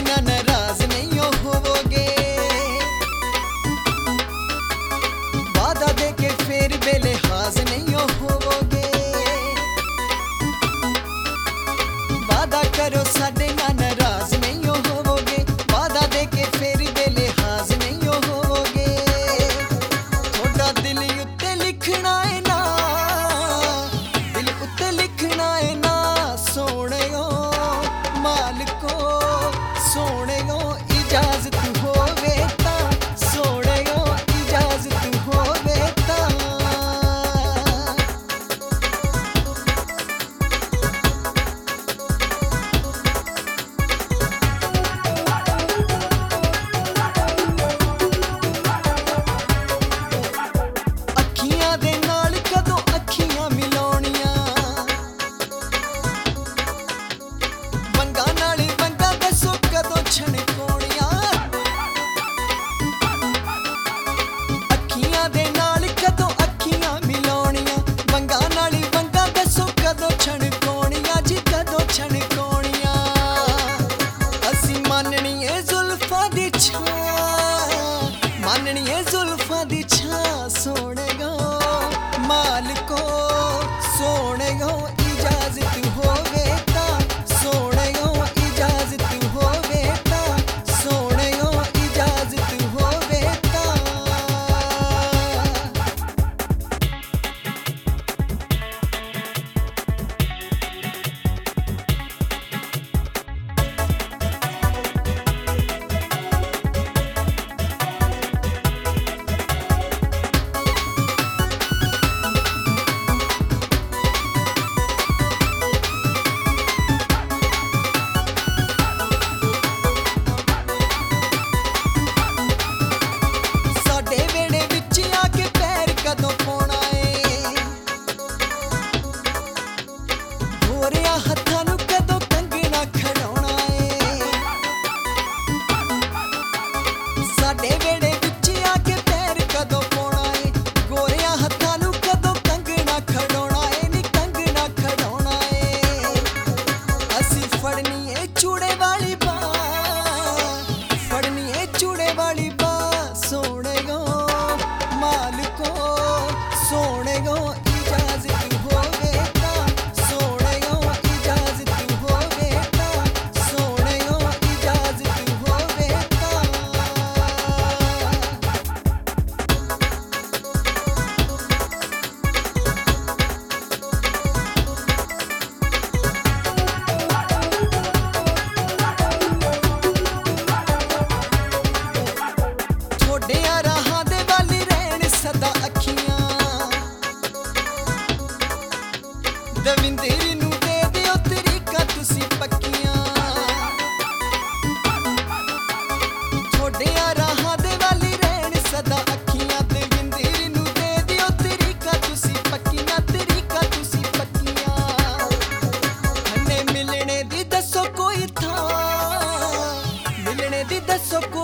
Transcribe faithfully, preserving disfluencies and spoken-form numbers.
ना नाराज नहीं होवोगे। वादा दे के फिर बेलिहाज नहीं होवोगे। वादा करो साडे ना नाराज नहीं होवोगे। वादा दे के फिर बेलिहाज नहीं होवोगे। थोड़ा दिल उत्ते लिखना है ना, दिल उत्ते लिखना है ना सोहणियो मालको, सोहणियो इजाजत होवे तां, सोहणियो इजाजत होवे तां। अखियां दे नाल कदों अखियां मिलाउणियां, वंगां नाल वंगां दसो कदों छणकाउणियां। अखियां दे नाल कदों अखियां मिलाउणियां, वंगां नाल वंगां दसो कदों छणकाउणियां जी, कदों छणकाउणियां। असीं माननी ए जुल्फां दी छां, माननी ए जुल्फां दी छां सोहणियो मालको, सोहणियो इजाजत होवे तां, सोहणियो इजाजत होवे तां, सोहणियो इजाजत होवे तां। साडे वेड़े विच आके पैर कदों पाउणा ए, गोरिया हत्थां नूं कदों कंगना खड़ाउणा ए। साडे वेड़े विच आके पैर कदों पाउणा ए, गोरिया हत्थां नूं कदों कंगना खड़ाउणा ए, नी कंगना खड़ाउणा ए। असीं फड़नी ए चूड़े वाली बांह, फड़नी ए चूड़े वाली बांह सोहणियो मालको, सोहणियो इजाजत होवे तां, सोहणियो इजाजत होवे तां, सोहणियो इजाजत होवे तां। थोड़ियां राहां दे वाली रहण सदा अखियां, दविंदर नूं दे दिओ तरीका तुसीं पक्कियां। थोड़ियां राहां दे वाली रहण सदा अखियां, दविंदर नूं दे दिओ तरीका तुसीं पक्कियां, तरीका तुसीं पक्कियां। हन्ने मिलणे दी दसो कोई थां, मिलणे दी दसो